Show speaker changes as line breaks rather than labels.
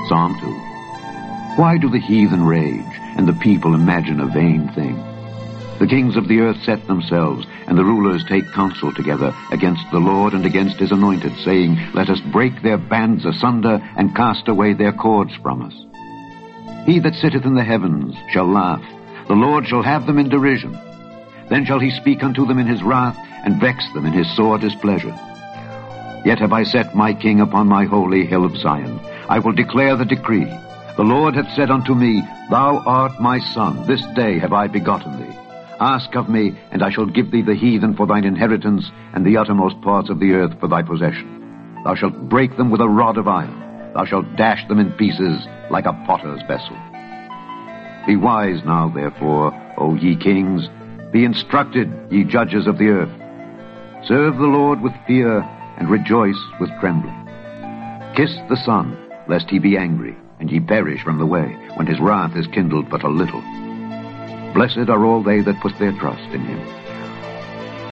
Psalm 2. Why do the heathen rage, and the people imagine a vain thing? The kings of the earth set themselves, and the rulers take counsel together against the Lord and against his anointed, saying, Let us break their bands asunder, and cast away their cords from us. He that sitteth in the heavens shall laugh. The Lord shall have them in derision. Then shall he speak unto them in his wrath, and vex them in his sore displeasure. Yet have I set my king upon my holy hill of Zion. I will declare the decree. The Lord hath said unto me, Thou art my son, this day have I begotten thee. Ask of me, and I shall give thee the heathen for thine inheritance, and the uttermost parts of the earth for thy possession. Thou shalt break them with a rod of iron. Thou shalt dash them in pieces like a potter's vessel. Be wise now, therefore, O ye kings. Be instructed, ye judges of the earth. Serve the Lord with fear, and rejoice with trembling. Kiss the Son, lest he be angry, and ye perish from the way, when his wrath is kindled but a little. Blessed are all they that put their trust in him.